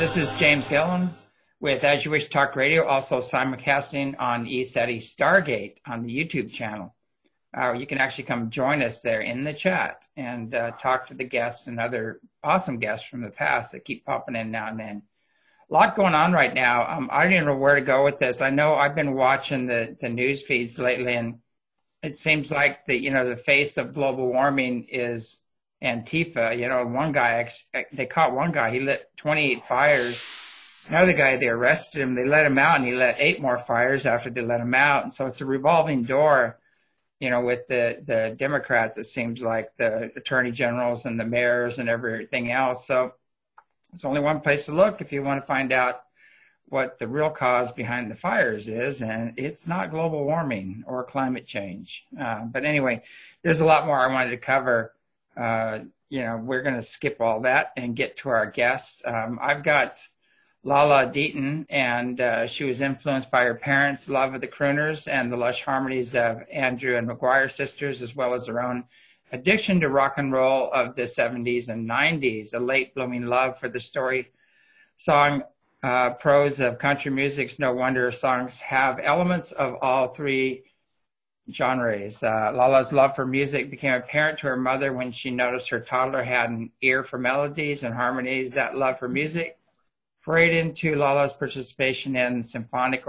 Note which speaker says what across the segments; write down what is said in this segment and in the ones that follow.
Speaker 1: This is James Gillen with As You Wish Talk Radio, also simulcasting on ECETI Stargate on the YouTube channel. You can actually come join us there in the chat and talk to the guests and other awesome guests from the past that keep popping in now and then. A lot going on right now. I don't know where to go with this. I know I've been watching the news feeds lately, and it seems like the face of global warming is Antifa. One guy, they caught one guy, he lit 28 fires. Another guy, they arrested him, they let him out, and he lit 8 more fires after they let him out. And so it's a revolving door, with the Democrats, it seems like, the attorney generals and the mayors and everything else. So it's only one place to look if you want to find out what the real cause behind the fires is, and it's not global warming or climate change. But anyway, there's a lot more I wanted to cover. We're going to skip all that and get to our guest. I've got Lala Deaton, and she was influenced by her parents' love of the crooners and the lush harmonies of Andrew and McGuire sisters, as well as her own addiction to rock and roll of the 70s and 90s, a late blooming love for the story song prose of country music's no wonder her songs have elements of all three genres. Lala's love for music became apparent to her mother when she noticed her toddler had an ear for melodies and harmonies. That love for music forayed into Lala's participation in symphonic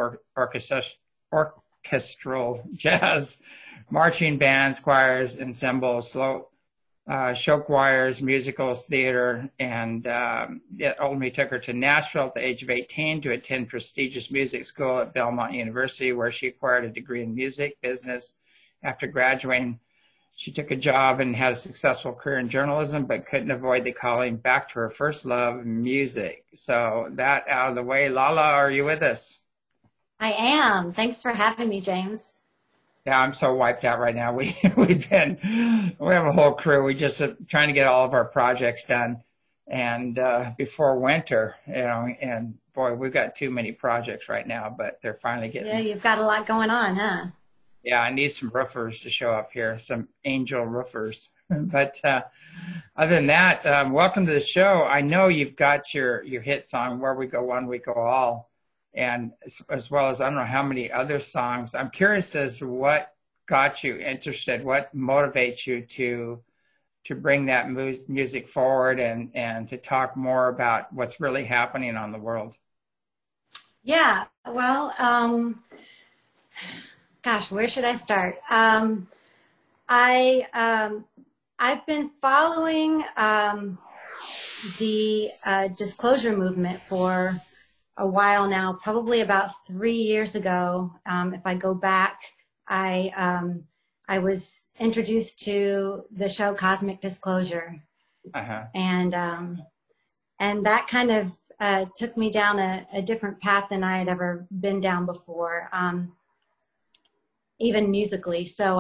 Speaker 1: orchestral jazz, marching bands, choirs, ensembles, show choirs, musicals, theater, and it ultimately took her to Nashville at the age of 18 to attend prestigious music school at Belmont University, where she acquired a degree in music business. After graduating, she took a job and had a successful career in journalism, but couldn't avoid the calling back to her first love, music. So that out of the way, Lala, are you with us?
Speaker 2: I am. Thanks for having me, James.
Speaker 1: Yeah, I'm so wiped out right now. We have a whole crew. We just trying to get all of our projects done, and before winter, and boy, we've got too many projects right now, but they're finally getting.
Speaker 2: Yeah, you've got a lot going on, huh?
Speaker 1: Yeah, I need some roofers to show up here, some angel roofers. But other than that, welcome to the show. I know you've got your hit song, Where We Go One, We Go All, and as well as I don't know how many other songs. I'm curious as to what got you interested, what motivates you to bring that music forward and to talk more about what's really happening on the world.
Speaker 2: Yeah, well, gosh, where should I start? I've been following the disclosure movement for a while now, probably about 3 years ago. If I go back, I was introduced to the show Cosmic Disclosure, and that kind of took me down a different path than I had ever been down before, even musically. So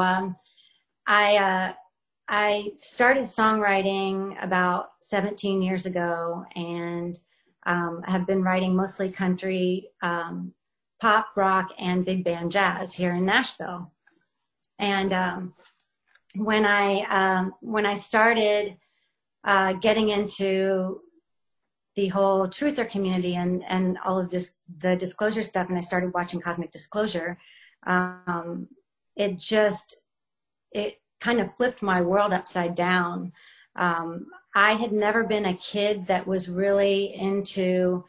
Speaker 2: I started songwriting about 17 years ago, and have been writing mostly country, pop, rock, and big band jazz here in Nashville. And when I started getting into the whole truther community and all of the disclosure stuff, and I started watching Cosmic Disclosure, it kind of flipped my world upside down. I had never been a kid that was really into,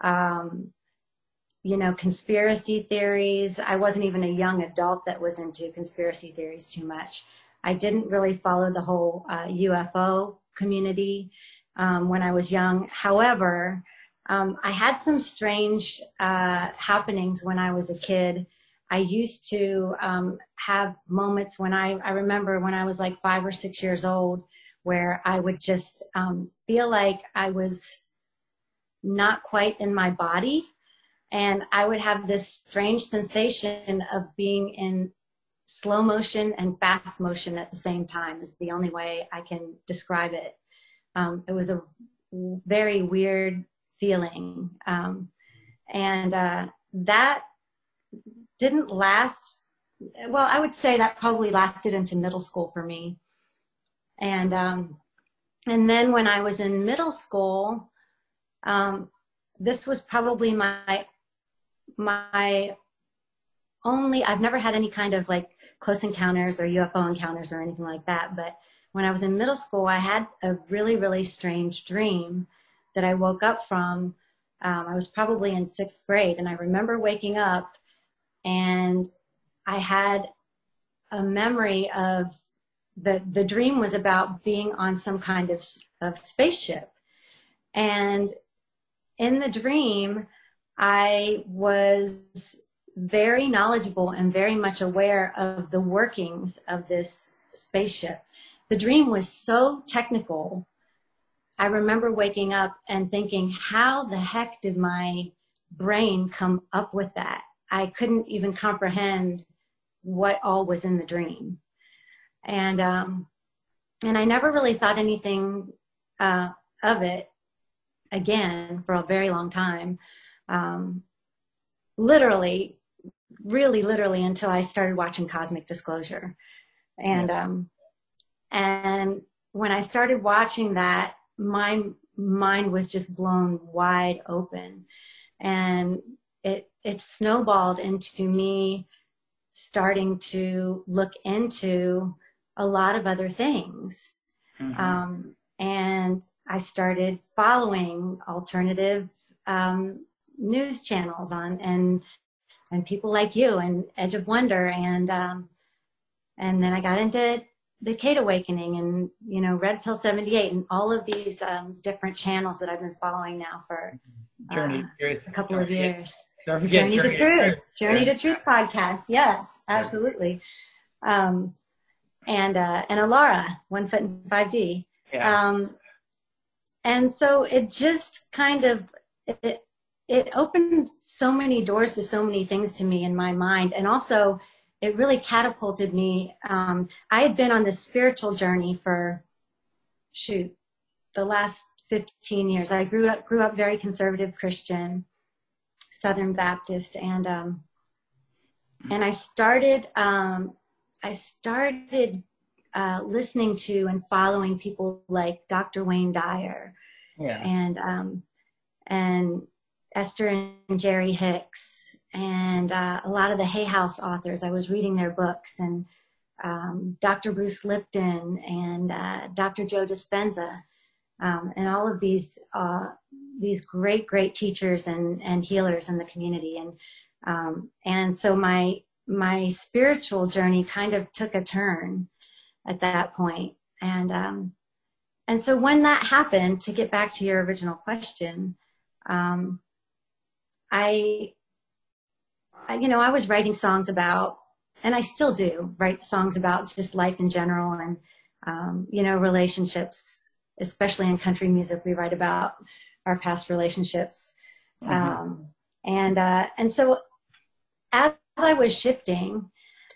Speaker 2: conspiracy theories. I wasn't even a young adult that was into conspiracy theories too much. I didn't really follow the whole UFO community when I was young. However, I had some strange happenings when I was a kid. I used to have moments when I remember when I was like 5 or 6 years old, where I would just feel like I was not quite in my body. And I would have this strange sensation of being in slow motion and fast motion at the same time is the only way I can describe it. It was a very weird feeling. And that didn't last. Well, I would say that probably lasted into middle school for me. And then when I was in middle school, this was probably my only, I've never had any kind of like close encounters or UFO encounters or anything like that. But when I was in middle school, I had a really, really strange dream that I woke up from. I was probably in 6th grade, and I remember waking up and I had a memory of the dream was about being on some kind of spaceship. And in the dream, I was very knowledgeable and very much aware of the workings of this spaceship. The dream was so technical. I remember waking up and thinking, how the heck did my brain come up with that? I couldn't even comprehend what all was in the dream. And I never really thought anything of it again for a very long time. Literally until I started watching Cosmic Disclosure. And when I started watching that, my mind was just blown wide open. And it snowballed into me starting to look into a lot of other things. Mm-hmm. And I started following alternative news channels and people like you and Edge of Wonder. And then I got into the Kate Awakening and, you know, Red Pill 78 and all of these different channels that I've been following now for
Speaker 1: Journey to Truth.
Speaker 2: A couple of years.
Speaker 1: Don't forget
Speaker 2: Journey to Truth. Journey to Truth podcast. Yes, absolutely. And Alara, 1 Foot in 5D. Yeah. And so it just kind of, it opened so many doors to so many things to me in my mind. And also it really catapulted me. I had been on this spiritual journey for, the last 15 years. I grew up very conservative Christian, Southern Baptist. And I started listening to and following people like Dr. Wayne Dyer, and Esther and Jerry Hicks, and a lot of the Hay House authors. I was reading their books, and Dr. Bruce Lipton and Dr. Joe Dispenza, and all of these great teachers and healers in the community. And so my spiritual journey kind of took a turn at that point. And so when that happened, to get back to your original question, I was writing songs about, and I still do write songs about just life in general and, relationships, especially in country music. We write about our past relationships. Mm-hmm. And so as I was shifting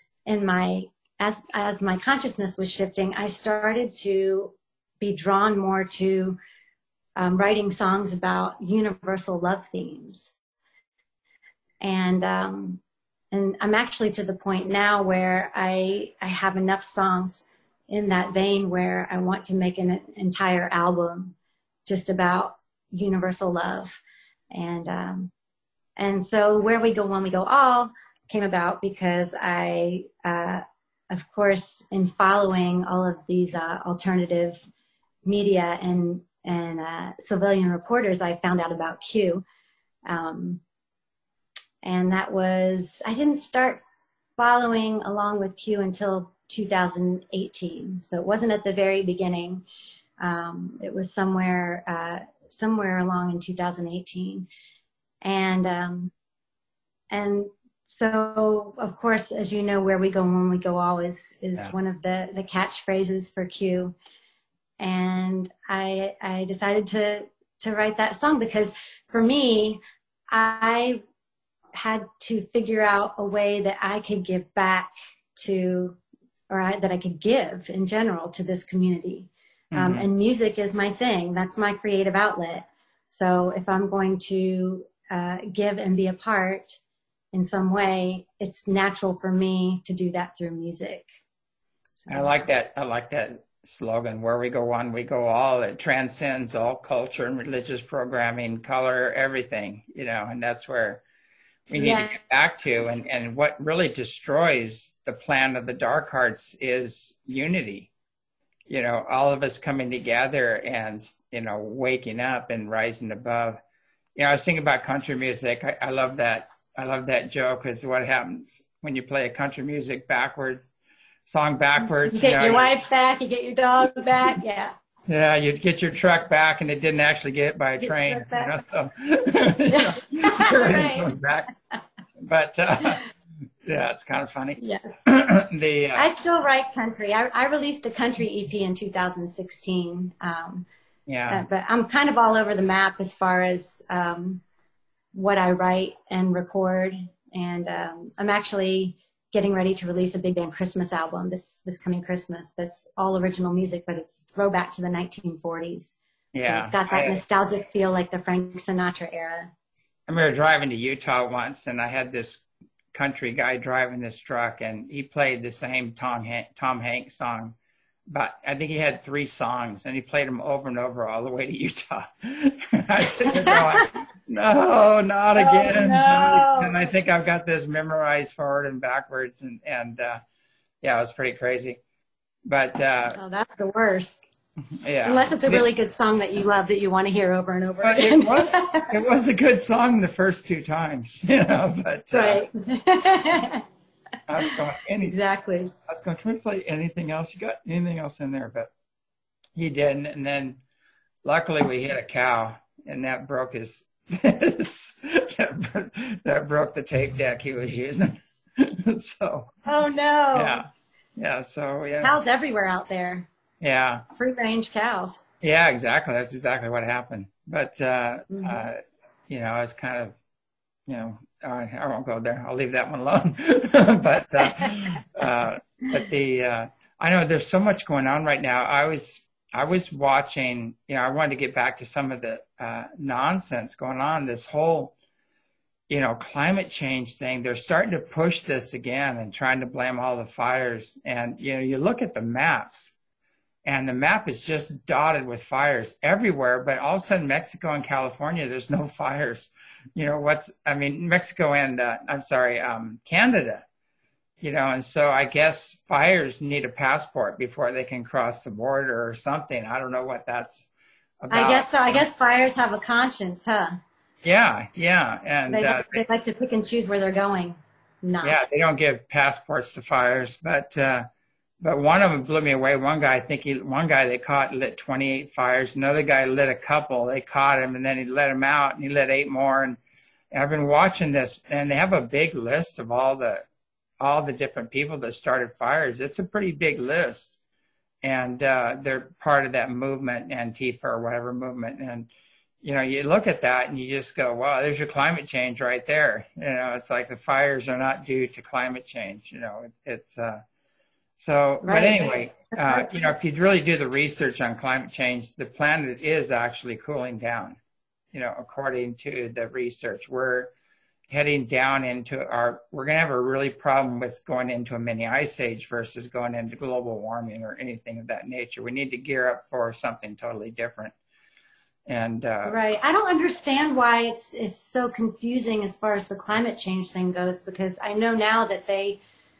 Speaker 2: as my consciousness was shifting, I started to be drawn more to writing songs about universal love themes. And I'm actually to the point now where I have enough songs in that vein where I want to make an entire album just about universal love. And so Where We Go When We Go All came about because I, of course, in following all of these alternative media and civilian reporters, I found out about Q. And that was, I didn't start following along with Q until 2018. So it wasn't at the very beginning. It was somewhere along in 2018. And so, of course, as you know, Where We Go When We Go All is one of the catchphrases for Q. And I decided to write that song because for me, I had to figure out a way that I could give back to, that I could give in general to this community. Mm-hmm. And music is my thing. That's my creative outlet. So if I'm going to give and be a part in some way, it's natural for me to do that through music. So.
Speaker 1: I like that. slogan, where we go one, we go all. It transcends all culture and religious programming, color, everything, and that's where we need to
Speaker 2: Yeah.
Speaker 1: get back to. And what really destroys the plan of the dark arts is unity. All of us coming together and, waking up and rising above. I was thinking about country music. I love that. I love that joke, because what happens when you play a country music song backwards?
Speaker 2: You get your wife back, you get your dog back. Yeah.
Speaker 1: Yeah, you'd get your truck back, and it didn't actually get hit by a train. So, everything comes back. But yeah, it's kind of funny.
Speaker 2: Yes.
Speaker 1: The
Speaker 2: I still write country. I released a country EP in 2016.
Speaker 1: yeah,
Speaker 2: But I'm kind of all over the map as far as what I write and record. And I'm actually getting ready to release a big band Christmas album this coming Christmas. That's all original music, but it's throwback to the 1940s.
Speaker 1: yeah.
Speaker 2: So it's got that nostalgic feel, like the Frank Sinatra era.
Speaker 1: I remember driving to Utah once, and I had this country guy driving this truck, and he played the same Tom Hanks song. But I think he had 3 songs, and he played them over and over all the way to Utah. I said, no, not again.
Speaker 2: Oh, no.
Speaker 1: And I think I've got this memorized forward and backwards, and yeah, it was pretty crazy. But
Speaker 2: oh, that's the worst.
Speaker 1: Yeah,
Speaker 2: unless it's a really good song that you love that you want to hear over and over again.
Speaker 1: It was a good song the first 2 times, but
Speaker 2: right.
Speaker 1: I was going,
Speaker 2: exactly.
Speaker 1: I was going, can we play anything else? You got anything else in there? But he didn't. And then luckily we hit a cow, and that broke that broke the tape deck he was using. So.
Speaker 2: Oh no.
Speaker 1: Yeah. Yeah. So yeah.
Speaker 2: Cows everywhere out there.
Speaker 1: Yeah.
Speaker 2: Free range cows.
Speaker 1: Yeah, exactly. That's exactly what happened. But, I was kind of, I won't go there. I'll leave that one alone. But I know there's so much going on right now. I was watching, I wanted to get back to some of the nonsense going on. This whole, climate change thing. They're starting to push this again and trying to blame all the fires. And, you look at the maps, and the map is just dotted with fires everywhere. But all of a sudden, Mexico and California, there's no fires. Mexico and, Canada, and so I guess fires need a passport before they can cross the border or something. I don't know what that's about.
Speaker 2: I guess so. I guess fires have a conscience, huh?
Speaker 1: Yeah. Yeah. And
Speaker 2: they like to pick and choose where they're going. No.
Speaker 1: Yeah, they don't give passports to fires, but one of them blew me away. One guy they caught lit 28 fires. Another guy lit a couple. They caught him, and then he let him out, and he lit 8 more. And I've been watching this, and they have a big list of all the different people that started fires. It's a pretty big list, and they're part of that movement, Antifa or whatever movement. And you look at that and you just go, wow, there's your climate change right there. It's like the fires are not due to climate change. It's so, right. But anyway, if you really do the research on climate change, the planet is actually cooling down, according to the research. We're heading down we're going to have a really problem with going into a mini ice age versus going into global warming or anything of that nature. We need to gear up for something totally different. And
Speaker 2: right. I don't understand why it's so confusing as far as the climate change thing goes, because I know now that they,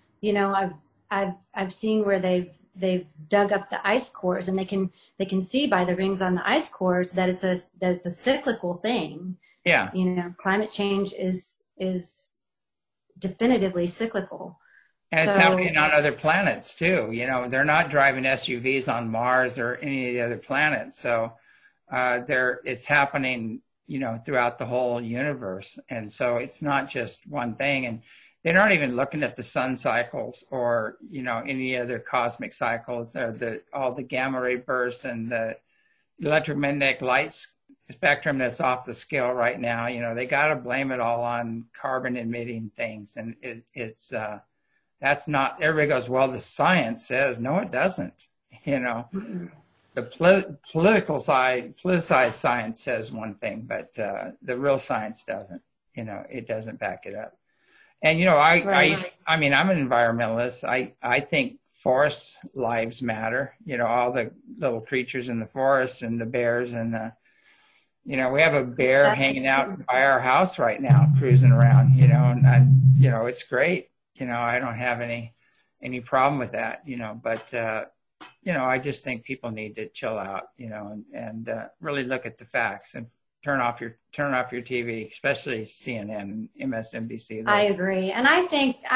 Speaker 2: I've seen where they've dug up the ice cores, and they can see by the rings on the ice cores that it's a cyclical thing.
Speaker 1: Yeah.
Speaker 2: Climate change is definitively cyclical.
Speaker 1: And it's happening on other planets too. They're not driving SUVs on Mars or any of the other planets. So it's happening, throughout the whole universe. And so it's not just one thing. And they're not even looking at the sun cycles or, any other cosmic cycles or all the gamma ray bursts and the electromagnetic light spectrum that's off the scale right now. They got to blame it all on carbon emitting things. And it's that's not, everybody goes, well, the science says, no, it doesn't.
Speaker 2: Mm-hmm.
Speaker 1: The politicized science says one thing, but the real science doesn't. It doesn't back it up. And I'm an environmentalist. I think forest lives matter. You know, all the little creatures in the forest and the bears and the, you know, we have a bear hanging out by our house right now, cruising around, you know, and you know, it's great. You know, I don't have any problem with that, you know, but, you know, I just think people need to chill out, you know, and really look at the facts and turn off your TV, especially CNN, MSNBC.
Speaker 2: I agree. And I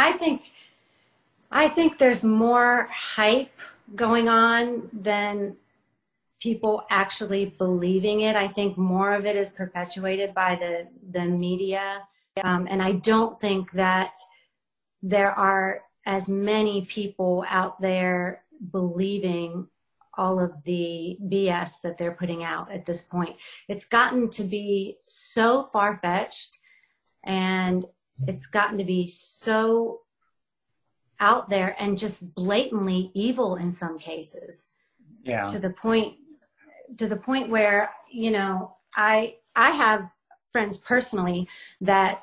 Speaker 2: think there's more hype going on than people actually believing it. I think more of it is perpetuated by the media. And I don't think that there are as many people out there believing all of the BS that they're putting out at this point. It's gotten to be so far-fetched, and it's gotten to be so out there and just blatantly evil in some cases.
Speaker 1: Yeah.
Speaker 2: To the point where, you know, I have friends personally that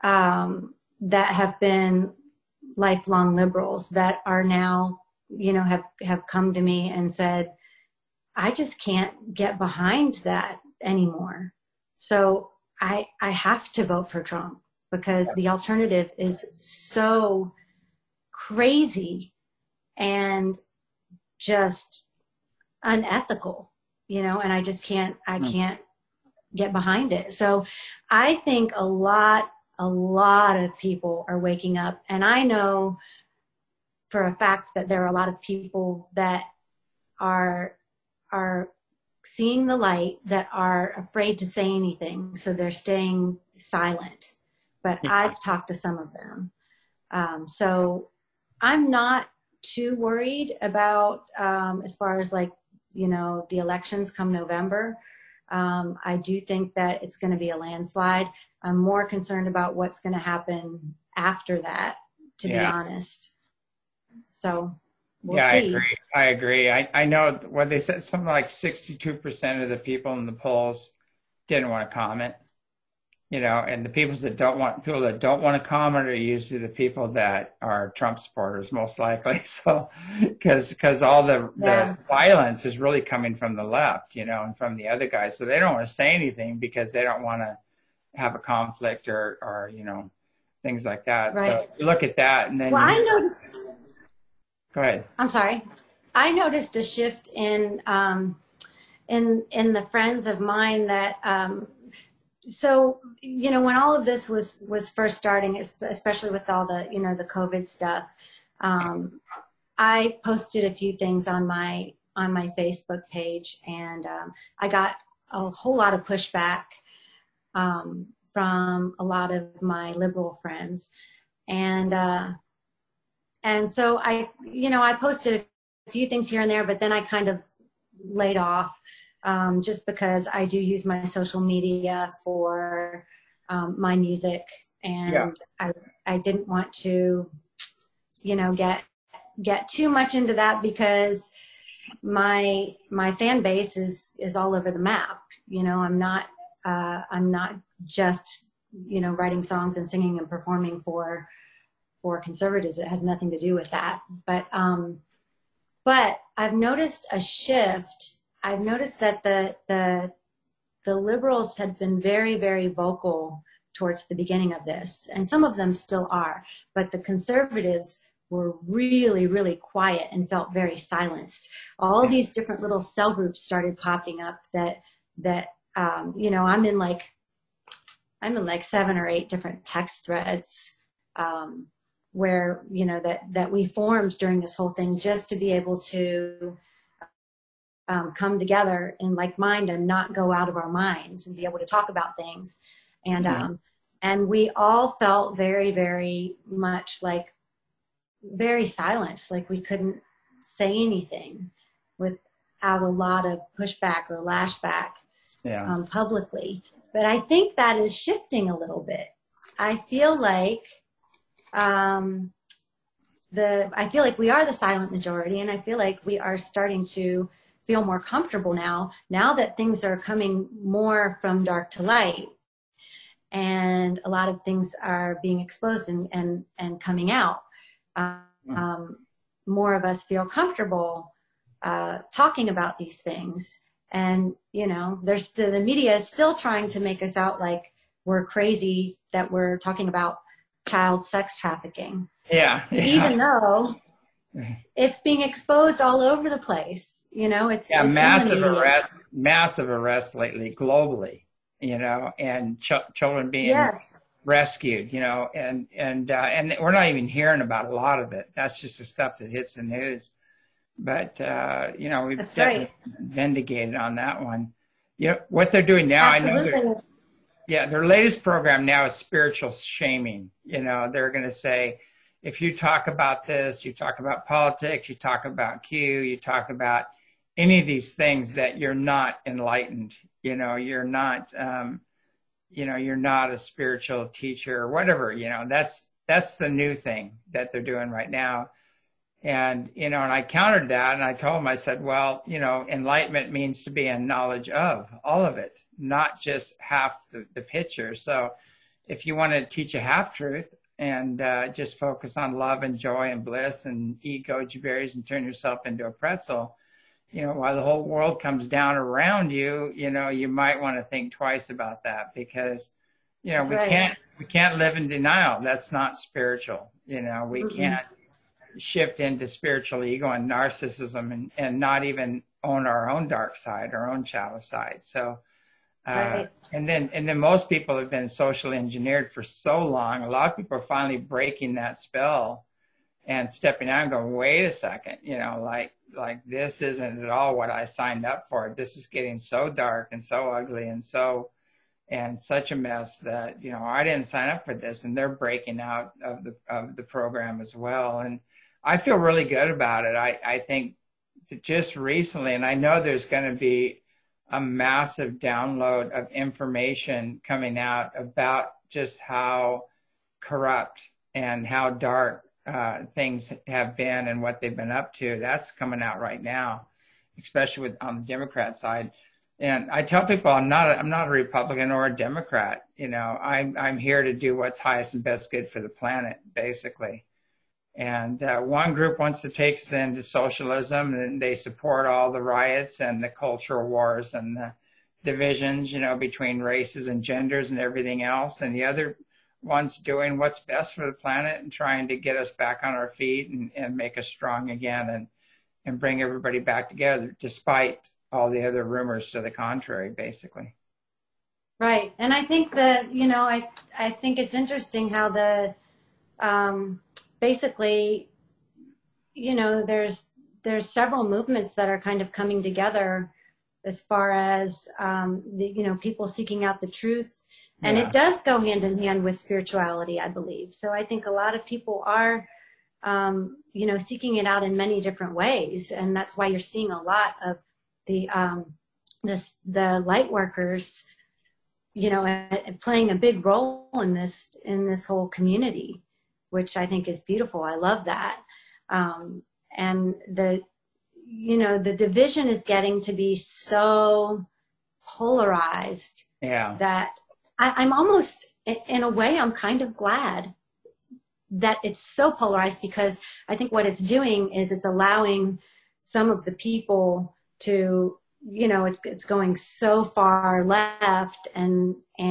Speaker 2: that have been lifelong liberals that are now, you know, have come to me and said, I just can't get behind that anymore. So I have to vote for Trump because the alternative is so crazy and just unethical, you know, and I just can't get behind it. So I think a lot of people are waking up, and I know for a fact that there are a lot of people that are seeing the light that are afraid to say anything. So they're staying silent, but I've talked to some of them. So I'm not too worried about, as far as like, you know, the elections come November. I do think that it's going to be a landslide. I'm more concerned about what's going to happen after that, to be honest. So we'll see.
Speaker 1: I agree. I know what they said, something like 62% of the people in the polls didn't want to comment, you know, and the people that don't want to comment are usually the people that are Trump supporters, most likely. So, because all the violence is really coming from the left, you know, and from the other guys. So they don't want to say anything because they don't want to have a conflict or, you know, things like that. Right. So you look at that and then
Speaker 2: I noticed.
Speaker 1: Go ahead.
Speaker 2: I'm sorry. I noticed a shift in the friends of mine that, so, you know, when all of this was first starting, especially with all the, you know, the COVID stuff, I posted a few things on my Facebook page, and I got a whole lot of pushback from a lot of my liberal friends. And so I posted a few things here and there, but then I kind of laid off, just because I do use my social media for my music, and I didn't want to, you know, get too much into that because my fan base is all over the map. You know, I'm not just, you know, writing songs and singing and performing for conservatives. It has nothing to do with that. But I've noticed a shift. I've noticed that the liberals had been very, very vocal towards the beginning of this, and some of them still are, but the conservatives were really, really quiet and felt very silenced. All these different little cell groups started popping up that you know, I'm in like 7 or 8 different text threads, where, you know, that we formed during this whole thing just to be able to come together in like mind and not go out of our minds and be able to talk about things. And and we all felt very, very much like very silenced, like we couldn't say anything without a lot of pushback or lashback publicly. But I think that is shifting a little bit. I feel like we are the silent majority, and I feel like we are starting to feel more comfortable now that things are coming more from dark to light, and a lot of things are being exposed and coming out. more of us feel comfortable talking about these things. And, you know, the media is still trying to make us out like we're crazy that we're talking about child sex trafficking.
Speaker 1: Yeah.
Speaker 2: Even though it's being exposed all over the place. You know, it's
Speaker 1: massive arrests lately globally, you know, and children being rescued, you know, and we're not even hearing about a lot of it. That's just the stuff that hits the news. But, you know, we've definitely vindicated on that one. You know, what they're doing now,
Speaker 2: Absolutely.
Speaker 1: I know their latest program now is spiritual shaming. You know, they're going to say, if you talk about this, you talk about politics, you talk about Q, you talk about any of these things, that you're not enlightened, you know, you're not a spiritual teacher or whatever, you know, that's the new thing that they're doing right now. And, you know, and I countered that and I told him, I said, well, you know, enlightenment means to be in knowledge of all of it, not just half the picture. So if you want to teach a half truth and just focus on love and joy and bliss and eat goji berries and turn yourself into a pretzel, you know, while the whole world comes down around you, you know, you might want to think twice about that, because, you know, we can't live in denial. That's not spiritual. You know, we can't shift into spiritual ego and narcissism and not even own our own dark side, our own shadow side. So, and then most people have been socially engineered for so long. A lot of people are finally breaking that spell and stepping out and going, wait a second, you know, like this isn't at all what I signed up for. This is getting so dark and so ugly and such a mess that, you know, I didn't sign up for this. And they're breaking out of the program as well. And I feel really good about it. I think that just recently, and I know there's going to be a massive download of information coming out about just how corrupt and how dark things have been and what they've been up to. That's coming out right now, especially on the Democrat side. And I tell people I'm not a Republican or a Democrat. You know, I'm here to do what's highest and best good for the planet, basically. And one group wants to take us into socialism, and they support all the riots and the cultural wars and the divisions, you know, between races and genders and everything else. And the other one's doing what's best for the planet and trying to get us back on our feet and make us strong again and bring everybody back together, despite all the other rumors to the contrary, basically.
Speaker 2: Right. And I think that, you know, I think it's interesting how the, basically, you know, there's several movements that are kind of coming together as far as, you know, people seeking out the truth. And it does go hand in hand with spirituality, I believe. So I think a lot of people are, you know, seeking it out in many different ways. And that's why you're seeing a lot of the light workers, you know, playing a big role in this whole community, which I think is beautiful. I love that. And you know, the division is getting to be so polarized that I'm almost, in a way, I'm kind of glad that it's so polarized, because I think what it's doing is it's allowing some of the people to, you know, it's going so far left and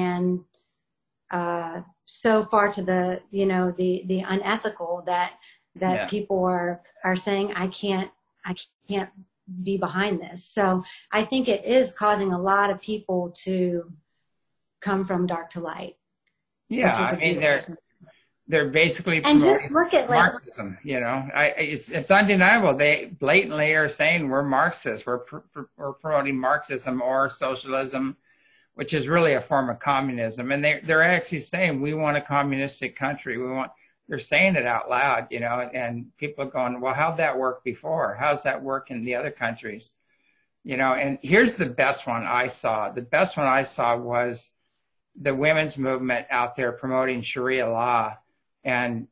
Speaker 2: so far to the, you know, the unethical that people are saying, I can't be behind this. So I think it is causing a lot of people to come from dark to light.
Speaker 1: Yeah, I mean, they're basically
Speaker 2: and just look at
Speaker 1: Marxism. You know, it's undeniable. They blatantly are saying we're Marxists. We're promoting Marxism or socialism, which is really a form of communism. And they're actually saying we want a communistic country. They're saying it out loud, you know, and people are going, well, how'd that work before? How's that work in the other countries? You know, and here's the best one I saw. The best one I saw was the women's movement out there promoting Sharia law, and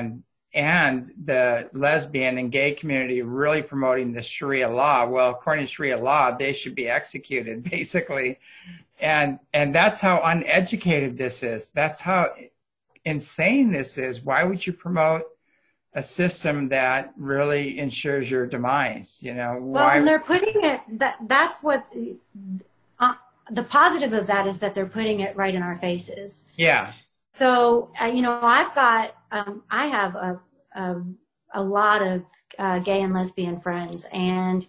Speaker 1: the lesbian and gay community really promoting the Sharia law. Well, according to Sharia law, they should be executed, basically. And that's how uneducated this is. That's how insane this is. Why would you promote a system that really ensures your demise. You know,
Speaker 2: Well,
Speaker 1: why?
Speaker 2: and they're putting it, that's what, the positive of that is that they're putting it right in our faces.
Speaker 1: Yeah,
Speaker 2: So, you know, I have a lot of gay and lesbian friends, and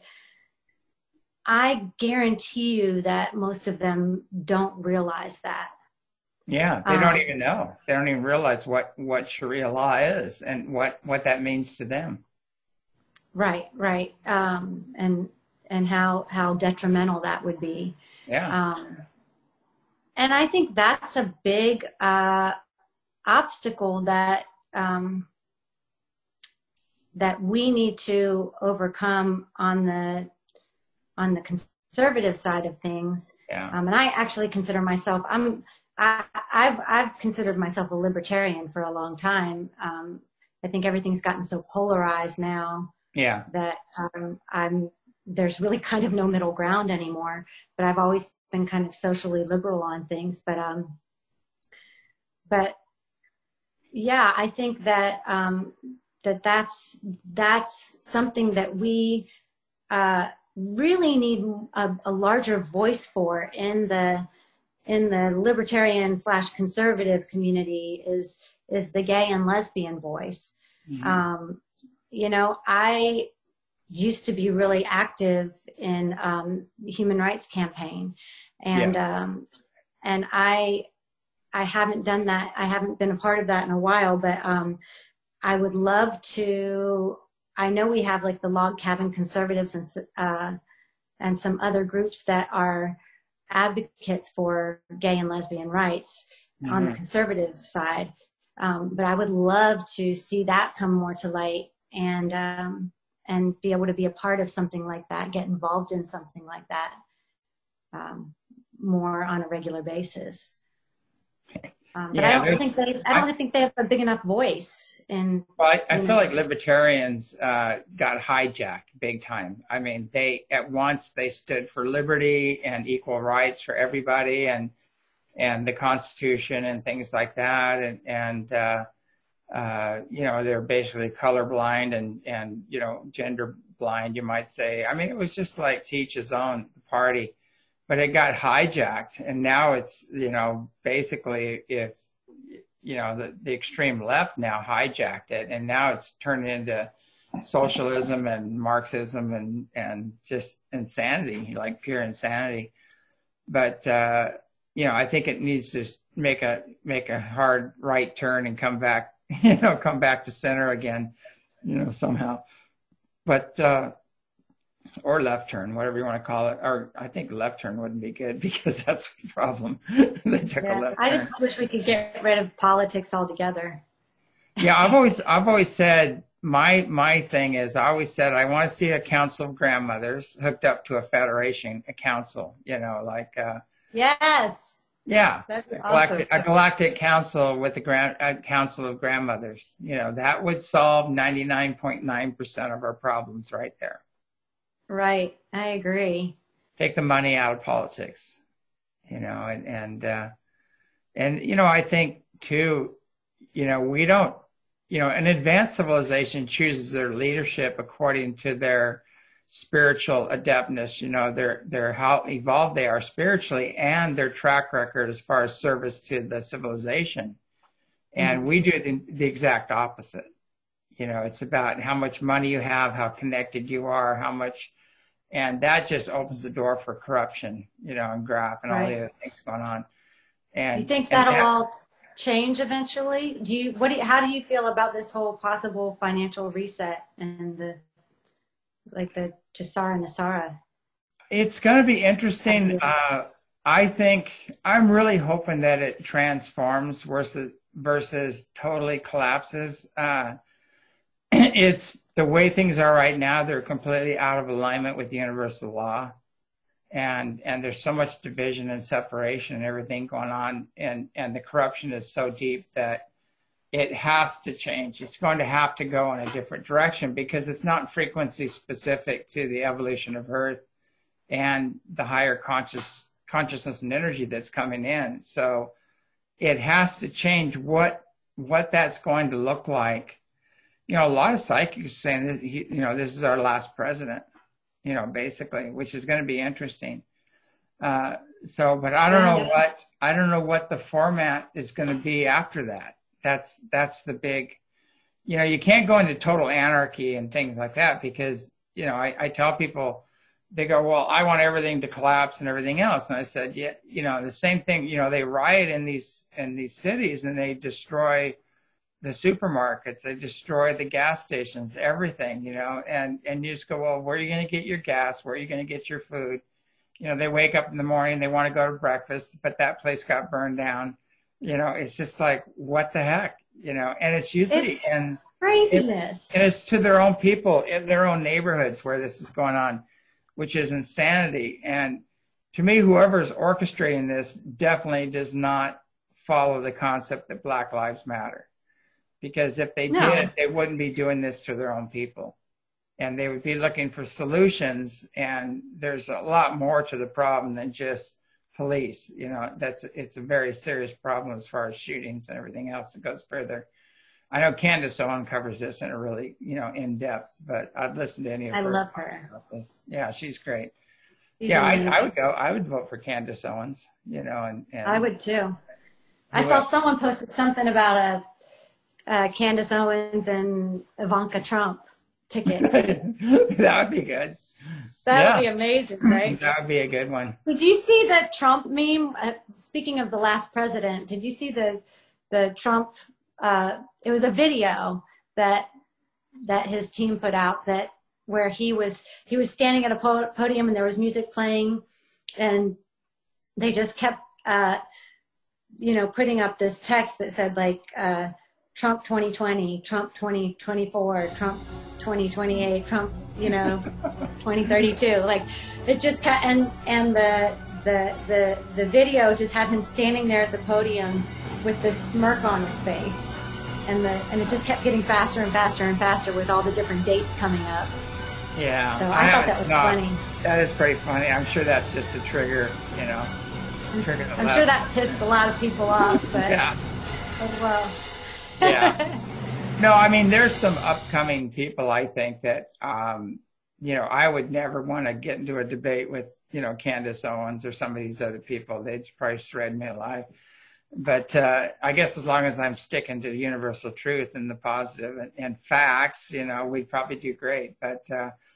Speaker 2: I guarantee you that most of them don't realize that.
Speaker 1: yeah. They don't even know. They don't even realize what Sharia law is and what that means to them.
Speaker 2: Right, right. And how detrimental that would be.
Speaker 1: Yeah,
Speaker 2: And I think that's a big obstacle that that we need to overcome on the conservative side of things.
Speaker 1: yeah.
Speaker 2: And I actually consider myself I've considered myself a libertarian for a long time. I think everything's gotten so polarized now
Speaker 1: Yeah.
Speaker 2: that there's really kind of no middle ground anymore. But I've always been kind of socially liberal on things. But yeah, I think that that's something that we really need a larger voice for in the libertarian / conservative community is the gay and lesbian voice.
Speaker 1: Mm-hmm.
Speaker 2: You know, I used to be really active in the human rights campaign, and
Speaker 1: Yeah.
Speaker 2: and I haven't done that. I haven't been a part of that in a while, but I would love to. I know we have like the Log Cabin Conservatives and some other groups that are advocates for gay and lesbian rights
Speaker 1: Mm-hmm.
Speaker 2: on the conservative side. But I would love to see that come more to light and be able to be a part of something like that, get involved in something like that more on a regular basis. But
Speaker 1: Yeah,
Speaker 2: I don't think they have a big enough voice.
Speaker 1: Well, I feel like libertarians got hijacked big time. I mean, at once they stood for liberty and equal rights for everybody, and the Constitution and things like that, and you know, they're basically colorblind and you know, gender blind, you might say. I mean, it was just like to each his own, the party. But it got hijacked, and now it's, you know, basically if, you know, the extreme left now hijacked it, and now it's turned into socialism and Marxism and just insanity, like pure insanity. But, you know, I think it needs to make a hard right turn and come back, you know, come back to center again, you know, somehow. But, or left turn, whatever you want to call it. Or I think left turn wouldn't be good because that's the problem. They took a left
Speaker 2: I
Speaker 1: turn.
Speaker 2: just wish we could get rid of politics altogether.
Speaker 1: Yeah, I've always said my thing is I always said I want to see a council of grandmothers hooked up to a federation, a council, you know, like
Speaker 2: Yes.
Speaker 1: yeah,
Speaker 2: That'd be awesome.
Speaker 1: a galactic council with a council of grandmothers. You know, that would solve 99.9% of our problems right there.
Speaker 2: Right. I agree.
Speaker 1: Take the money out of politics, you know, and you know, I think too, you know, we don't, you know, an advanced civilization chooses their leadership according to their spiritual adeptness, you know, their how evolved they are spiritually and their track record as far as service to the civilization. And we do the exact opposite. You know, it's about how much money you have, how connected you are, how much, and that just opens the door for corruption, you know, and graft and all the other things going on. And
Speaker 2: you think that'll all change eventually? How do you feel about this whole possible financial reset and the Jassara Nasara?
Speaker 1: It's going to be interesting. I think I'm really hoping that it transforms versus totally collapses. It's the way things are right now. They're completely out of alignment with universal law. And there's so much division and separation and everything going on. And the corruption is so deep that it has to change. It's going to have to go in a different direction because it's not frequency specific to the evolution of Earth and the higher consciousness and energy that's coming in. So it has to change what that's going to look like. a lot of psychics saying that this is our last president, basically, which is going to be interesting. But I don't know what the format is going to be after that. That's the big, you can't go into total anarchy and things like that because, I tell people, they go, well, I want everything to collapse and everything else. And I said, yeah, the same thing, they riot in these cities and they destroy the supermarkets, they destroy the gas stations, everything, and you just go, well, where are you going to get your gas? Where are you going to get your food? They wake up in the morning, they want to go to breakfast, but that place got burned down. It's just like, what the heck, and it's usually, and
Speaker 2: craziness.
Speaker 1: And it's to their own people in their own neighborhoods where this is going on, which is insanity. And to me, whoever's orchestrating this definitely does not follow the concept that Black Lives Matter. Because if they did, they wouldn't be doing this to their own people. And they would be looking for solutions. And there's a lot more to the problem than just police. It's a very serious problem as far as shootings and everything else that goes further. I know Candace Owen covers this in a really, in depth, but I'd listen to any of her.
Speaker 2: I love her.
Speaker 1: Yeah, she's great.
Speaker 2: She's amazing.
Speaker 1: I would vote for Candace Owens, and
Speaker 2: I would too. I saw someone posted something about Candace Owens and Ivanka Trump ticket.
Speaker 1: That would be good.
Speaker 2: That would be amazing, right?
Speaker 1: That would be a good one.
Speaker 2: Did you see the Trump meme? Speaking of the last president, did you see the Trump? It was a video that his team put out where he was standing at a podium and there was music playing, and they just kept putting up this text that said like Trump 2020, Trump 2024, Trump 2028, Trump 2032. Like it just and the video just had him standing there at the podium with this smirk on his face, and it just kept getting faster and faster and faster with all the different dates coming up.
Speaker 1: Yeah.
Speaker 2: So I thought that was funny.
Speaker 1: That is pretty funny. I'm sure that's just a trigger,
Speaker 2: I'm sure that pissed a lot of people off, but
Speaker 1: yeah.
Speaker 2: Oh well.
Speaker 1: Yeah. No, I mean, there's some upcoming people, I think, that, I would never want to get into a debate with, Candace Owens or some of these other people. They'd probably shred me alive. But I guess as long as I'm sticking to the universal truth and the positive and facts, we'd probably do great. But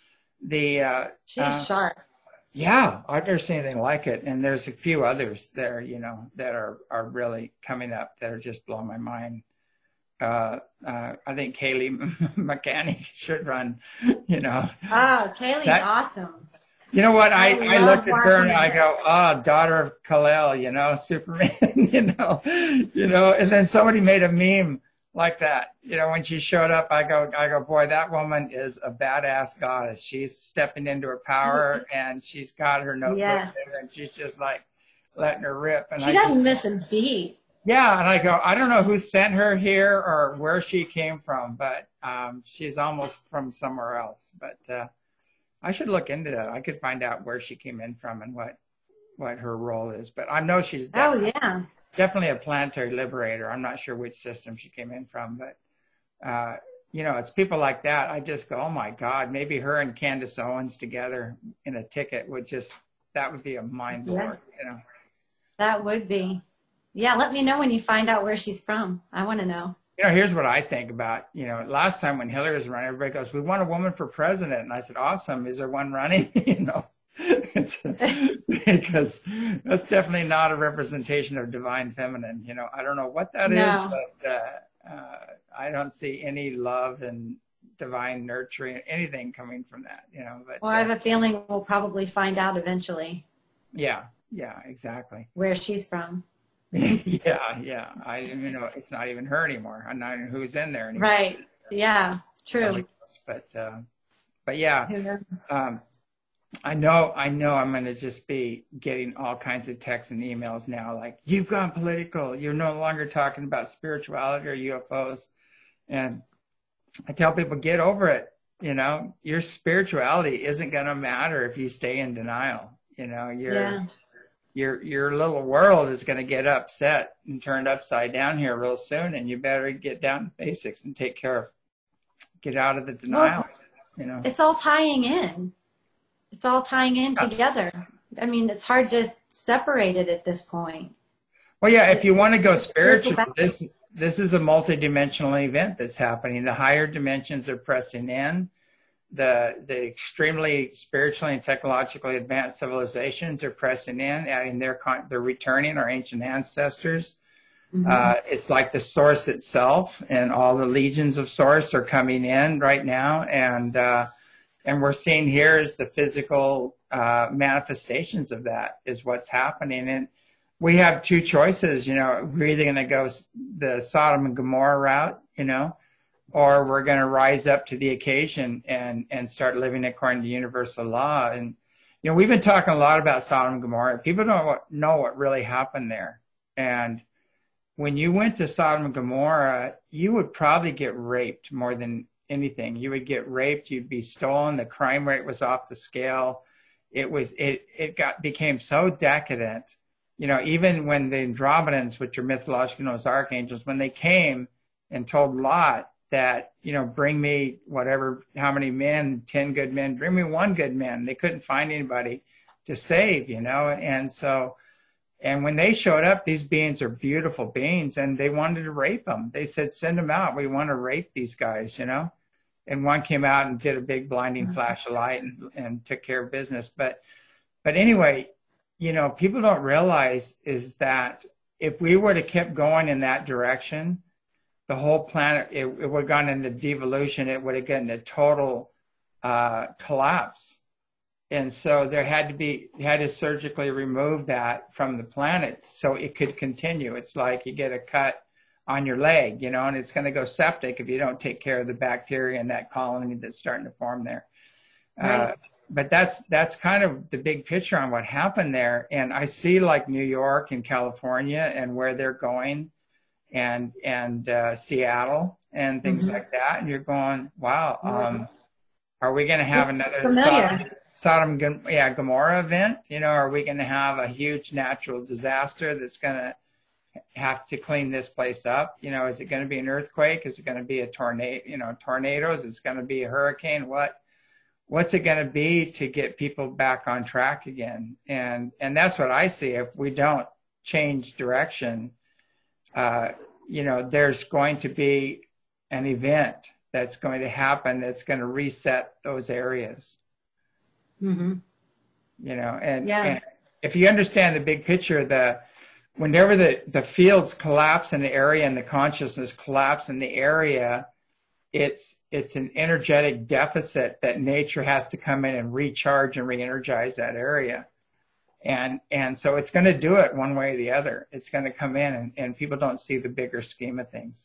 Speaker 2: she's sharp.
Speaker 1: Yeah, I've never seen anything like it. And there's a few others there, that are really coming up that are just blowing my mind. I think Kayleigh McEnany should run,
Speaker 2: Oh, Kayleigh's awesome.
Speaker 1: You know what? I looked at her and I go, daughter of Kal-El, Superman, and then somebody made a meme like that. When she showed up, I go, boy, that woman is a badass goddess. She's stepping into her power and she's got her notebook there and she's just like letting her rip. And
Speaker 2: she doesn't miss a beat.
Speaker 1: Yeah, and I go, I don't know who sent her here or where she came from, but she's almost from somewhere else. But I should look into that. I could find out where she came in from and what her role is. But I know she's definitely a planetary liberator. I'm not sure which system she came in from, but it's people like that. I just go, oh my God, maybe her and Candace Owens together in a ticket that would be a mind blower.
Speaker 2: That would be. Yeah, let me know when you find out where she's from. I want to know.
Speaker 1: Here's what I think about, last time when Hillary was running, everybody goes, we want a woman for president. And I said, awesome. Is there one running? Because that's definitely not a representation of divine feminine. I don't know what that is, but I don't see any love and divine nurturing, anything coming from that, But,
Speaker 2: I have a feeling we'll probably find out eventually.
Speaker 1: Yeah, exactly.
Speaker 2: Where she's from.
Speaker 1: Yeah. It's not even her anymore. I'm not even who's in there anymore.
Speaker 2: Right. Yeah. True.
Speaker 1: But yeah. I know I'm going to just be getting all kinds of texts and emails now. Like, you've gone political. You're no longer talking about spirituality or UFOs. And I tell people, get over it. Your spirituality isn't going to matter if you stay in denial. Your little world is going to get upset and turned upside down here real soon, and you better get down to basics and take care of get out of the
Speaker 2: Well,
Speaker 1: denial, you know.
Speaker 2: it's all tying in. It's all tying in together. I mean, it's hard to separate it at this point.
Speaker 1: Well, yeah, if you want to go spiritual,
Speaker 2: spiritual
Speaker 1: this is a multidimensional event that's happening. The higher dimensions are pressing in. The extremely spiritually and technologically advanced civilizations are pressing in, adding they're returning, our ancient ancestors. It's like the source itself, and all the legions of source are coming in right now, and we're seeing here is the physical manifestations of that is what's happening. And we have two choices, you know. We're either going to go the Sodom and Gomorrah route, you know, or we're going to rise up to the occasion and start living according to universal law. And, you know, we've been talking a lot about Sodom and Gomorrah. People don't know what really happened there. And when you went to Sodom and Gomorrah, you would probably get raped more than anything. You would get raped. You'd be stolen. The crime rate was off the scale. It became so decadent. You know, even when the Andromedans, which are mythological known as archangels, when they came and told Lot that, you know, bring me whatever, how many men, 10 good men, bring me one good man. They couldn't find anybody to save, you know. And when they showed up, these beings are beautiful beings, and they wanted to rape them. They said, send them out. We want to rape these guys, you know. And one came out and did a big blinding flash of light and took care of business. But anyway, you know, people don't realize is that if we would have kept going in that direction, the whole planet, it would have gone into devolution. It would have gotten a total collapse. And so they had to surgically remove that from the planet so it could continue. It's like you get a cut on your leg, you know, and it's going to go septic if you don't take care of the bacteria in that colony that's starting to form there. Right. But that's kind of the big picture on what happened there. And I see like New York and California and where they're going, and Seattle and things like that. And you're going, wow, are we going to have another Sodom Gomorrah event? You know, are we going to have a huge natural disaster that's going to have to clean this place up? You know, is it going to be an earthquake? Is it going to be a tornado? You know, tornadoes? Is it going to be a hurricane? What's it going to be to get people back on track again? And that's what I see. If we don't change direction, you know, there's going to be an event that's going to happen that's going to reset those areas. You know, and if you understand the big picture, whenever the fields collapse in the area and the consciousness collapse in the area, it's an energetic deficit that nature has to come in and recharge and re-energize that area. And so it's going to do it one way or the other. It's going to come in, and people don't see the bigger scheme of things.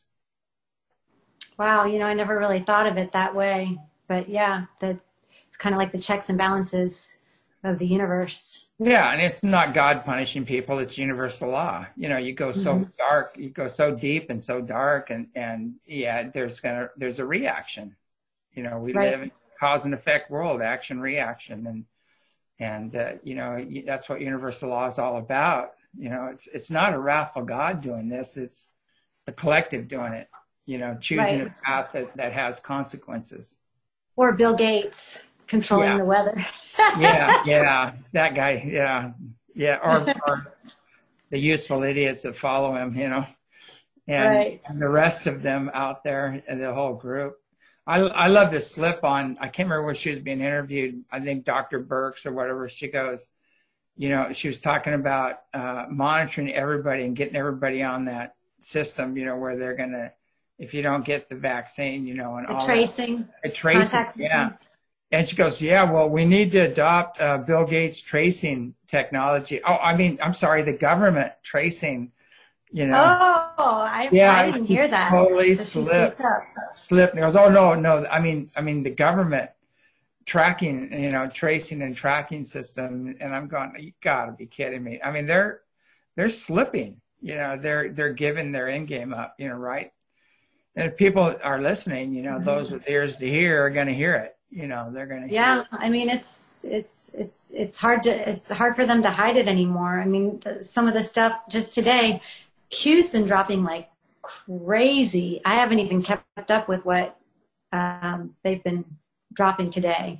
Speaker 2: Wow, you know, I never really thought of it that way. But yeah, it's kind of like the checks and balances of the universe.
Speaker 1: Yeah, and it's not God punishing people, it's universal law. You know, you go so dark, you go so deep and so dark, and yeah, there's a reaction. You know, we live in a cause and effect world, action, reaction, and you know, that's what universal law is all about. You know, it's not a wrathful God doing this, it's the collective doing it, you know, choosing a path that has consequences.
Speaker 2: Or Bill Gates controlling the weather.
Speaker 1: yeah, that guy, or the useful idiots that follow him, you know, and the rest of them out there, and the whole group. I love this slip on, I can't remember where she was being interviewed, I think Dr. Burks or whatever. She goes, you know, she was talking about monitoring everybody and getting everybody on that system, you know, where they're going to, if you don't get the vaccine, you know, and all
Speaker 2: tracing.
Speaker 1: Tracing, yeah. And she goes, yeah, well, we need to adopt Bill Gates tracing technology. Oh, I mean, I'm sorry, the government tracing, you know.
Speaker 2: Oh, I didn't hear that.
Speaker 1: Totally slipped. And he goes, oh, no. I mean, the government tracking, you know, tracing and tracking system. And I'm going, you got to be kidding me. I mean, they're slipping, you know, they're giving their end game up, you know, right? And if people are listening, you know, those with ears to hear are going to hear it. You know, they're going to.
Speaker 2: Yeah, I mean, it's hard for them to hide it anymore. I mean, some of the stuff just today, Q's been dropping like crazy. I haven't even kept up with what they've been dropping today.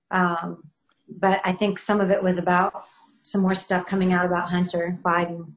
Speaker 2: But I think some of it was about some more stuff coming out about Hunter Biden.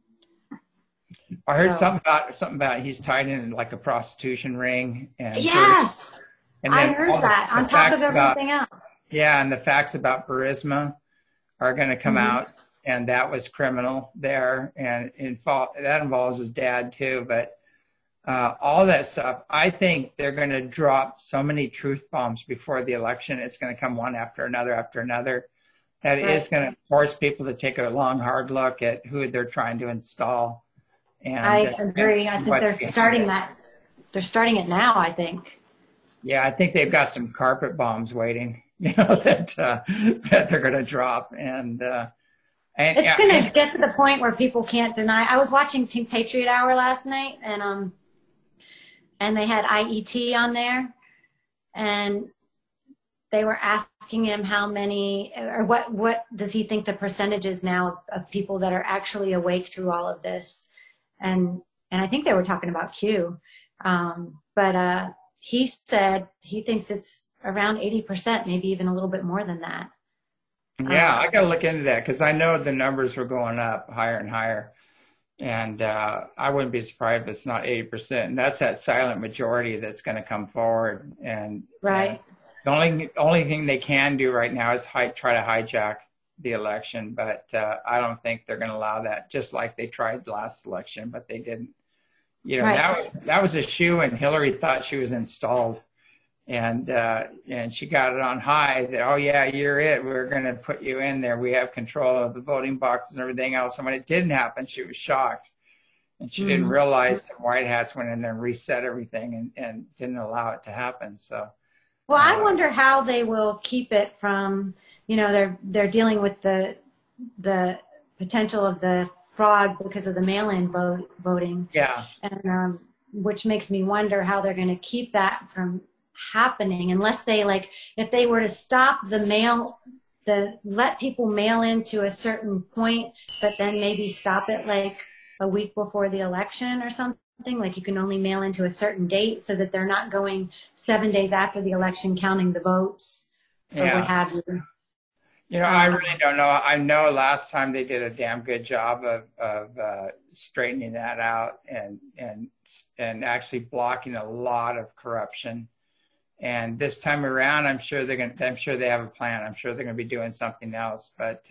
Speaker 1: I heard something about he's tied in like a prostitution ring. And
Speaker 2: yes,
Speaker 1: and
Speaker 2: I heard that on top of everything else.
Speaker 1: Yeah, and the facts about Burisma are going to come out, and that was criminal there, and that involves his dad too. But all that stuff, I think they're going to drop so many truth bombs before the election. It's going to come one after another. That is going to force people to take a long, hard look at who they're trying to install. And
Speaker 2: I agree. I think they're starting that. They're starting it now, I think.
Speaker 1: Yeah, I think they've got some carpet bombs waiting, that they're going to drop. And
Speaker 2: it's going to get to the point where people can't deny. I was watching Pink Patriot Hour last night, and they had IET on there, and they were asking him how many, or what does he think the percentage is now of people that are actually awake to all of this. And I think they were talking about Q. But he said he thinks it's around 80%, maybe even a little bit more than that.
Speaker 1: Yeah, I got to look into that because I know the numbers were going up higher and higher. And I wouldn't be surprised if it's not 80%. And that's that silent majority that's going to come forward. And
Speaker 2: right.
Speaker 1: And the only thing they can do right now is try to hijack the election. But I don't think they're going to allow that, just like they tried last election, but they didn't.
Speaker 2: Right.
Speaker 1: That was a shoe, and Hillary thought she was installed. And she got it on high that, oh, yeah, you're it. We're going to put you in there. We have control of the voting boxes and everything else. And when it didn't happen, she was shocked. And she didn't realize some white hats went in there and reset everything and didn't allow it to happen. So,
Speaker 2: well, I wonder how they will keep it from, they're dealing with the potential of the fraud because of the mail-in voting.
Speaker 1: Yeah.
Speaker 2: And which makes me wonder how they're going to keep that from happening unless they if they were to stop let people mail in to a certain point, but then maybe stop it a week before the election or something, like you can only mail into a certain date so that they're not going 7 days after the election counting the votes or what have you.
Speaker 1: I really don't know. I know last time they did a damn good job of straightening that out and actually blocking a lot of corruption. And this time around, I'm sure they have a plan. I'm sure they're going to be doing something else. But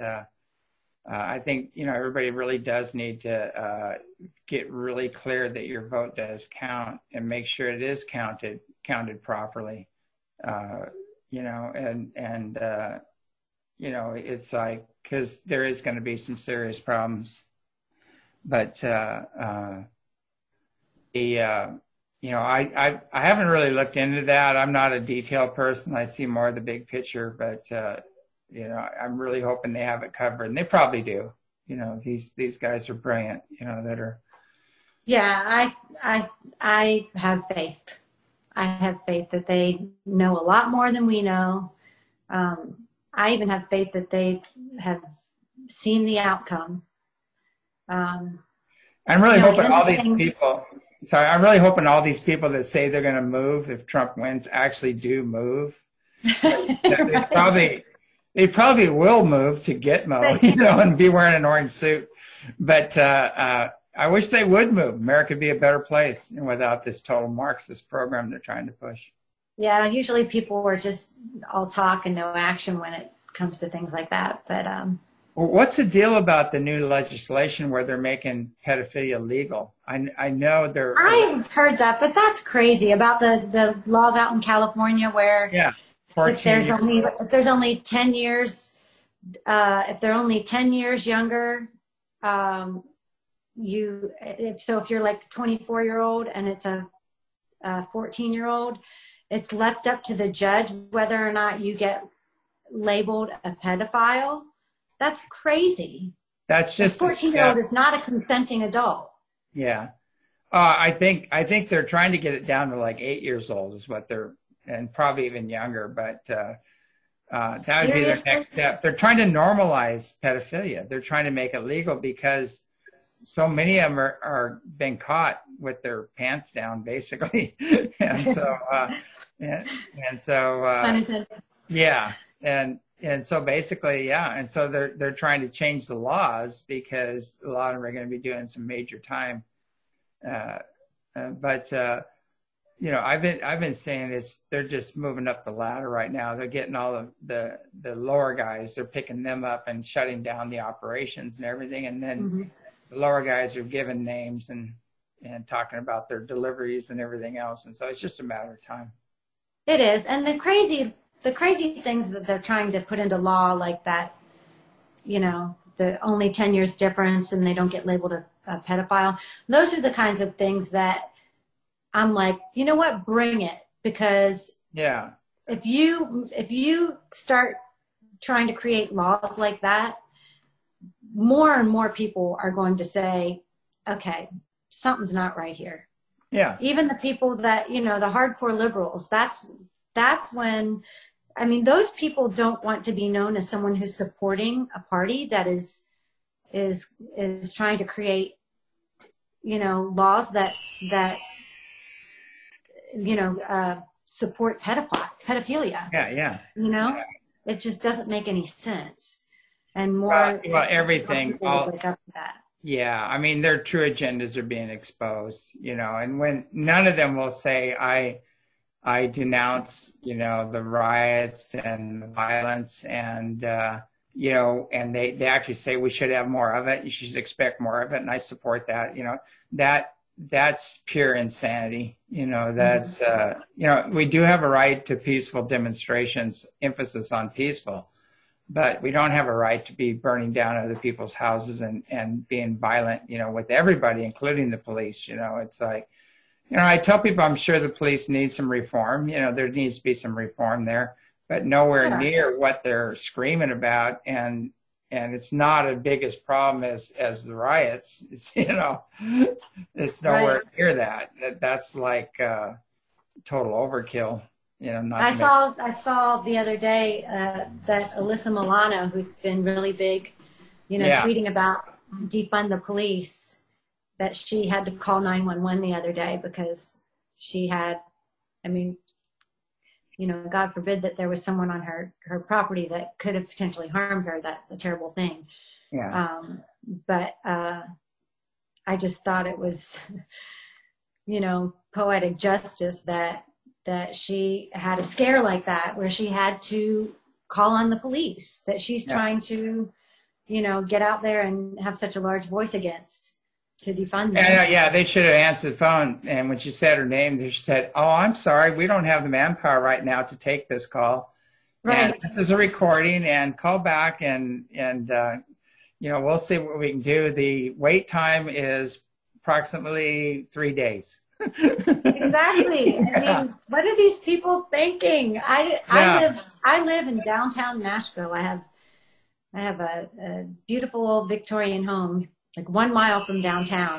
Speaker 1: I think everybody really does need to get really clear that your vote does count and make sure it is counted properly. It's like, because there is going to be some serious problems. But I haven't really looked into that. I'm not a detail person. I see more of the big picture, but I'm really hoping they have it covered, and they probably do. These guys are brilliant. That are.
Speaker 2: Yeah, I have faith. I have faith that they know a lot more than we know. I even have faith that they have seen the outcome.
Speaker 1: I'm really hoping all these people. Sorry, I'm really hoping all these people that say they're going to move if Trump wins actually do move. They probably will move to Gitmo, and be wearing an orange suit. But I wish they would move. America would be a better place without this total Marxist program they're trying to push.
Speaker 2: Yeah, usually people are just all talk and no action when it comes to things like that. But
Speaker 1: well, what's the deal about the new legislation where they're making pedophilia legal? I know they're.
Speaker 2: I've heard that, but that's crazy about the laws out in California where if there's only 10 years, if they're only 10 years younger, if you're like a 24-year-old and it's a 14-year-old, it's left up to the judge whether or not you get labeled a pedophile. That's crazy.
Speaker 1: That's just
Speaker 2: a 14-year-old is not a consenting adult.
Speaker 1: Yeah. I think they're trying to get it down to like 8 years old is what and probably even younger, but that would be their next step. They're trying to normalize pedophilia. They're trying to make it legal because so many of them are been caught with their pants down, basically. And so, and so, yeah. And so basically, yeah. And so they're trying to change the laws because a lot of them are going to be doing some major time. But you know, I've been saying they're just moving up the ladder right now. They're getting all of the lower guys, they're picking them up and shutting down the operations and everything. And then the lower guys are giving names and talking about their deliveries and everything else. And so it's just a matter of time.
Speaker 2: It is. And the crazy things that they're trying to put into law, like that, you know, the only 10 years difference and they don't get labeled a pedophile. Those are the kinds of things that I'm like, you know what, bring it. Because
Speaker 1: yeah,
Speaker 2: if you start trying to create laws like that, more and more people are going to say, okay, something's not right here.
Speaker 1: Yeah.
Speaker 2: Even the people that, you know, the hardcore liberals, that's when, I mean, those people don't want to be known as someone who's supporting a party that is trying to create, you know, laws that you know, support pedophilia.
Speaker 1: Yeah.
Speaker 2: You know, it just doesn't make any sense. And more,
Speaker 1: well everything.
Speaker 2: Wake up to that.
Speaker 1: Yeah, I mean, their true agendas are being exposed, you know, and when none of them will say, I denounce, you know, the riots and the violence and, you know, and they actually say we should have more of it. You should expect more of it. And I support that, you know, that's pure insanity. You know, that's, you know, we do have a right to peaceful demonstrations, emphasis on peaceful, but we don't have a right to be burning down other people's houses and being violent, you know, with everybody, including the police. You know, it's like, you know, I tell people I'm sure the police need some reform. You know, there needs to be some reform there, but nowhere near what they're screaming about. And it's not as big as problem as the riots. It's, you know, it's nowhere near that. That's like total overkill. You know,
Speaker 2: I saw the other day that Alyssa Milano, who's been really big, you know, tweeting about defund the police, that she had to call 911 the other day because she had, I mean, you know, God forbid that there was someone on her property that could have potentially harmed her. That's a terrible thing.
Speaker 1: Yeah.
Speaker 2: But I just thought it was, you know, poetic justice that she had a scare like that where she had to call on the police that she's trying to, you know, get out there and have such a large voice against to defund them.
Speaker 1: Yeah, they should have answered the phone. And when she said her name, she said, "Oh, I'm sorry, we don't have the manpower right now to take this call. Right. And this is a recording, and call back, and you know, we'll see what we can do. The wait time is approximately 3 days."
Speaker 2: Exactly. I mean, what are these people thinking? I live in downtown Nashville. I have a beautiful old Victorian home, like 1 mile from downtown,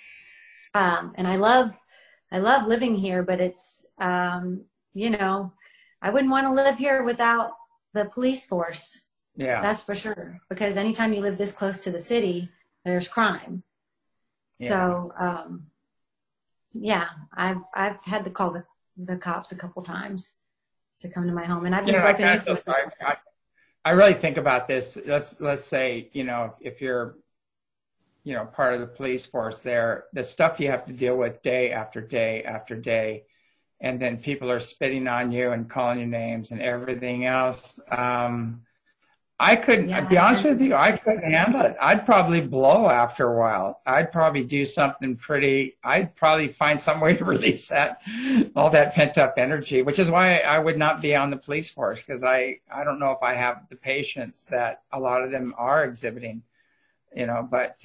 Speaker 2: and I love living here. But it's you know, I wouldn't want to live here without the police force.
Speaker 1: Yeah,
Speaker 2: that's for sure. Because anytime you live this close to the city, there's crime. Yeah. So. Yeah, I've had to call the cops a couple times to come to my home, and I've been broken into.
Speaker 1: I really think about this. Let's say, you know, if you're, you know, part of the police force there, the stuff you have to deal with day after day after day, and then people are spitting on you and calling you names and everything else. I couldn't, to be honest with you, I couldn't handle it. I'd probably blow after a while. I'd probably do something I'd probably find some way to release all that pent up energy, which is why I would not be on the police force, because I don't know if I have the patience that a lot of them are exhibiting, you know, but,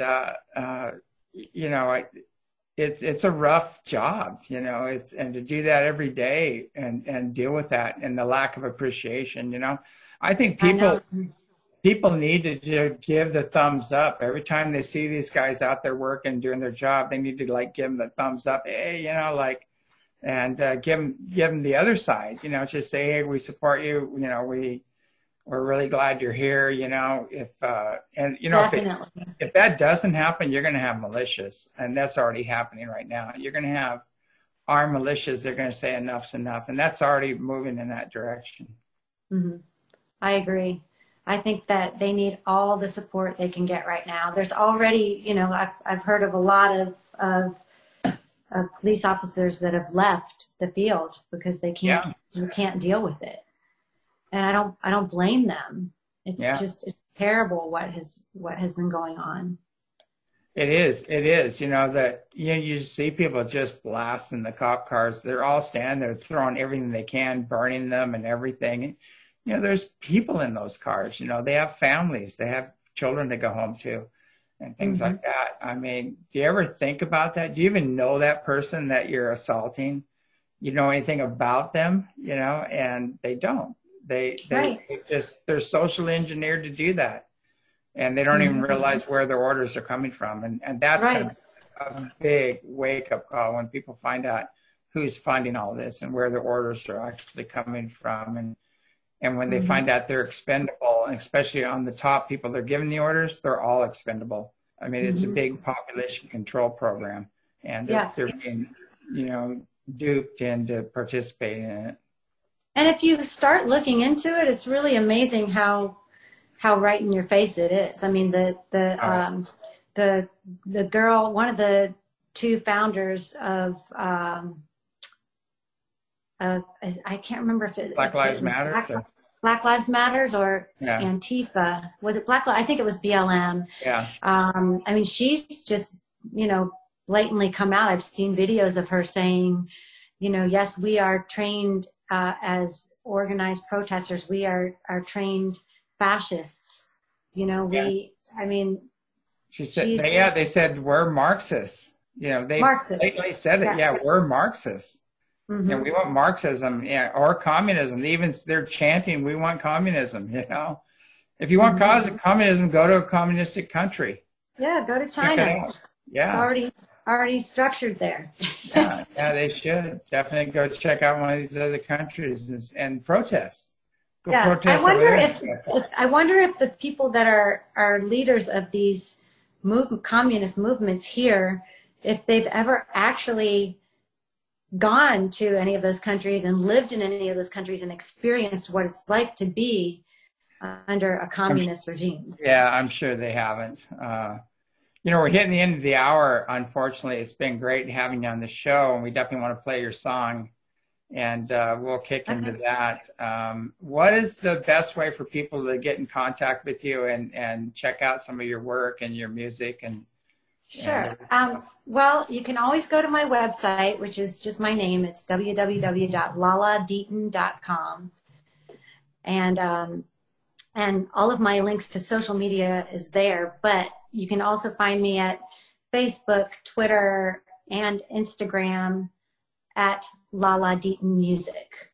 Speaker 1: you know, it's a rough job, you know, and to do that every day and deal with that and the lack of appreciation, you know, I think people need to give the thumbs up every time they see these guys out there working, doing their job. They need to like give them the thumbs up, hey, you know, like, and give them the other side, you know, just say, hey, we support you. You know, we're really glad you're here.
Speaker 2: Definitely.
Speaker 1: If that doesn't happen, you're going to have militias, and that's already happening right now. You're going to have armed militias. They're going to say enough's enough, and that's already moving in that direction.
Speaker 2: Mm-hmm. I agree. I think that they need all the support they can get right now. There's already, I've heard of a lot of police officers that have left the field because they can't deal with it. And I don't blame them. It's just terrible what has been going on.
Speaker 1: It is. You see people just blasting the cop cars. They're all standing there throwing everything they can, burning them and everything. There's people in those cars. They have families. They have children to go home to and things like that. I mean, do you ever think about that? Do you even know that person that you're assaulting? You know anything about them? And they don't. They're socially engineered to do that. And they don't even realize where their orders are coming from. And that's a big wake-up call when people find out who's funding all this and where their orders are actually coming from. And when they find out they're expendable, and especially on the top people they're giving the orders, they're all expendable. I mean, it's a big population control program. And they're being, duped into participating in it.
Speaker 2: And if you start looking into it, it's really amazing how right in your face it is. I mean, the girl, one of the two founders of I can't remember if it
Speaker 1: Black Lives Matter.
Speaker 2: Black Lives Matters or Antifa. Was it Black Lives? I think it was BLM.
Speaker 1: Yeah.
Speaker 2: I mean, she's just blatantly come out. I've seen videos of her saying, yes, we are trained as organized protesters. We are trained fascists. I mean,
Speaker 1: she said, they said we're Marxists. They said it. Yeah, we're Marxists. Mm-hmm. We want Marxism, or communism. Even they're chanting, we want communism. If you want communism, go to a communistic country.
Speaker 2: Yeah, go to China.
Speaker 1: Yeah,
Speaker 2: it's already structured there.
Speaker 1: yeah, they should definitely go check out one of these other countries and protest. Protest.
Speaker 2: I wonder if the people that are leaders of these communist movements here, if they've ever actually gone to any of those countries and lived in any of those countries and experienced what it's like to be under a communist regime.
Speaker 1: Yeah, I'm sure they haven't. We're hitting the end of the hour. Unfortunately, it's been great having you on the show, and we definitely want to play your song, and we'll kick into that. What is the best way for people to get in contact with you and check out some of your work and your music?
Speaker 2: Sure. Well, you can always go to my website, which is just my name. It's www.laladeaton.com. And all of my links to social media is there, but you can also find me at Facebook, Twitter, and Instagram at Lala Deaton Music.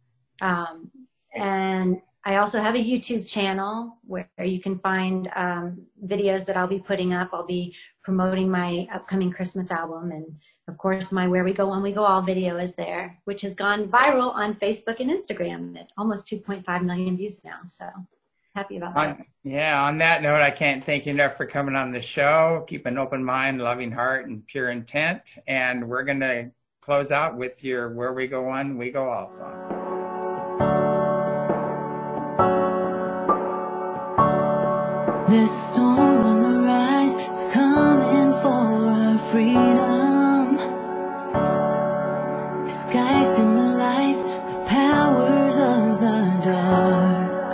Speaker 2: And I also have a YouTube channel where you can find videos that I'll be putting up. I'll be promoting my upcoming Christmas album. And, of course, my Where We Go When We Go All video is there, which has gone viral on Facebook and Instagram at almost 2.5 million views now. So happy about that.
Speaker 1: On that note, I can't thank you enough for coming on the show. Keep an open mind, loving heart, and pure intent. And we're going to close out with your Where We Go One, We Go All song.
Speaker 3: There's a storm on the rise, it's coming for our freedom. Disguised in the lies, the powers of the dark.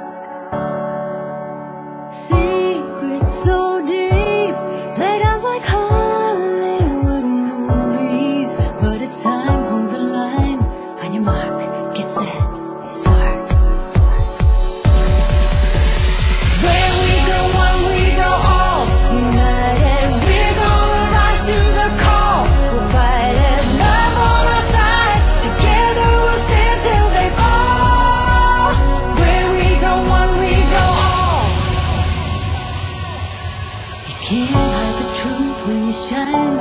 Speaker 3: Secrets so deep, played out like Hollywood movies. But it's time, hold the line, on your mark, get set, start. Can't hide the truth when you shine.